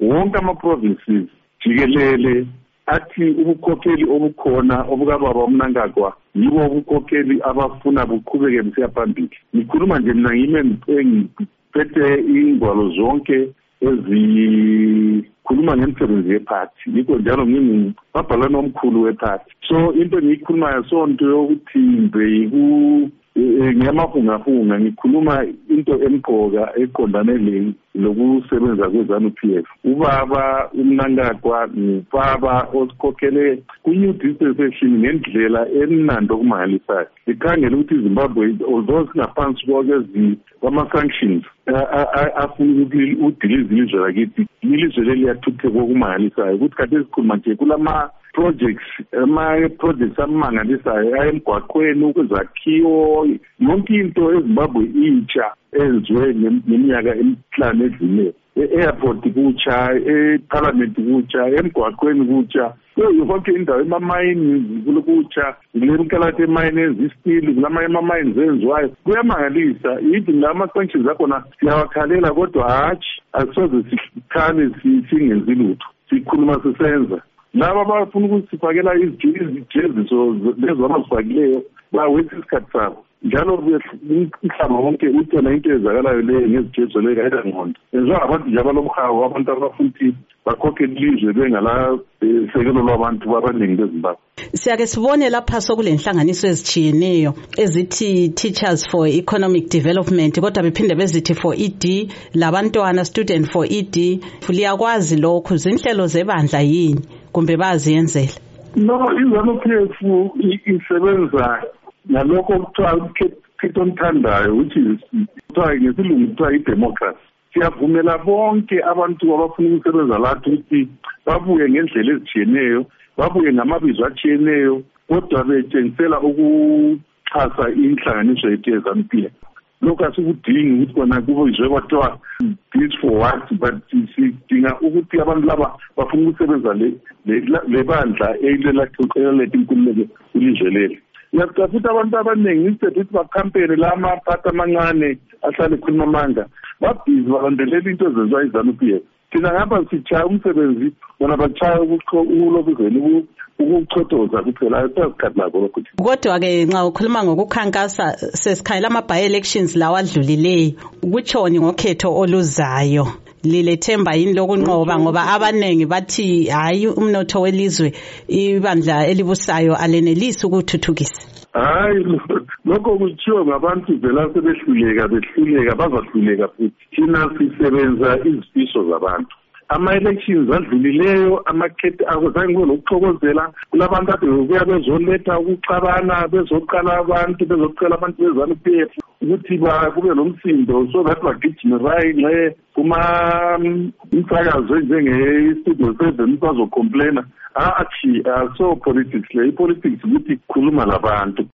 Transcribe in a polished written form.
wonke ama-provinces jikelele athi ubukhokheli obukhona obukababa uMnangagwa yibo ubukhokheli abafuna buqhubeke besiya phambili. Ngikhuluma nje mina ngiphethe ingwalo zonke ezikhuluma ngemsebenzi yephathi, yikho njalo ngingumabhalane omkhulu wephathi. So into engiyikhulumayo sonto yokuthi ngiyamahungahunga, ngikhuluma into emqoka eqondane lokusebenza kweZANU-PF. Ubaba uMnangagwa ngubaba osikhokhele ku-youth dispensation ngendlela emnandi okumangalisayo. Ikhangela ukuthi iZimbabwe although singaphansi kwama-sanctions afuna udiliza ilizwe lakithi, ilizwe leli liyathutheka okumangalisayo ukuthi kade sikhuluma nje ama-projects amangalisayo ayemgwaqweni, ukwezakhiwo, yonke into eZimbabwe intsha enziwe ngeminyaka emihlanu edluleyo. E-airport kutsha, eparliament kutsha, emgwaqweni kutsha, yonke indawo emamayini kutsha, kulemkalathi emayini enza istili, kulamanye amamayini enziwayo. Kuyamangalisa, yithi ngama-sanctions akhona siyawakhalela kodwa hatshi asisoze sikhale singenzi lutho, sikhuluma sisenza. Laba abafuna ukusifakela izijeziso lezo abasifakileyo bawetha isikhathi sabo. Njalo umhlaba wonke uthona into ezakalayo leyo ngezijeziso leyo kayidangqondo. Enziwa abantu nje abalomhawu, abantu abafuna ukuthi bakhokhe ilizwe bengala sekelo lwabantu abaningi beZimbabwe. Siyake sibone lapha sokulenhlanganiso ezitshiyeneyo ezithi Teachers for Economic Development kodwa bephinde bezithi for ED, labantwana Student for ED. Liyakwazi lokhu zinhlelo zebandla yini kumbe baziyenzela? No, iZANU-PF isebenza nalokho okuthiwa ukhetho omthandayo, which is kuthiwa ngesilungu kuthiwa i-democracy. Siyavumela bonke abantu abafuna ukusebenza lathi ukuthi babuye ngendlela ezitshiyeneyo, babuye ngamabizo atshiyeneyo, kodwa betshengisela ukuxhasa inhlanganiso yethu yeZANU-PF. Lokhu asikudingi ukuthi kona kubizwe kwathiwa this for what, but sidinga ukuthi abantu laba bafuna ukusebenza le bandla elelathi inkululeko ilizwe leli. Ngiyacabanga ukuthi abantu abaningi instead ukuthi bakhampeni la amaphathi amancane ahlale ekhuluma amanga, babhizi balandelela into ezenziwa iZANU-PF. Thina ngapha sitshaya umsebenzi, bona batshaya ukulobuzeni ukuchothoza kuphela ayisikhathi lakho lokho. Kodwa-ke nxa ukhuluma ngokukhankasa sesikhangela ama-by-elections lawa adlulileyo, kutshoni ngokhetho oluzayo? Lilethemba yini lokunqoba ngoba abanengi bathi hayi umnotho welizwe ibandla elibusayo alenelisi ukuthuthukisa? Hayi, lokho kutshiwo ngabantu vela sebehluleka bazahluleka futhi. Thina sisebenza izifiso zabantu. Ama-elections adlulileyo, amakhethi akuzange kube nokuxokozela, kulabantu ade bebuya bezoletha ukuxabana, bezoqala abantu beZANU-PF ukuthi kube nomsindo so that bagijime baye kumsakazo njenge-Studio 7 bazocomplaina. So politics le, i-politics ukuthi khuluma labantu.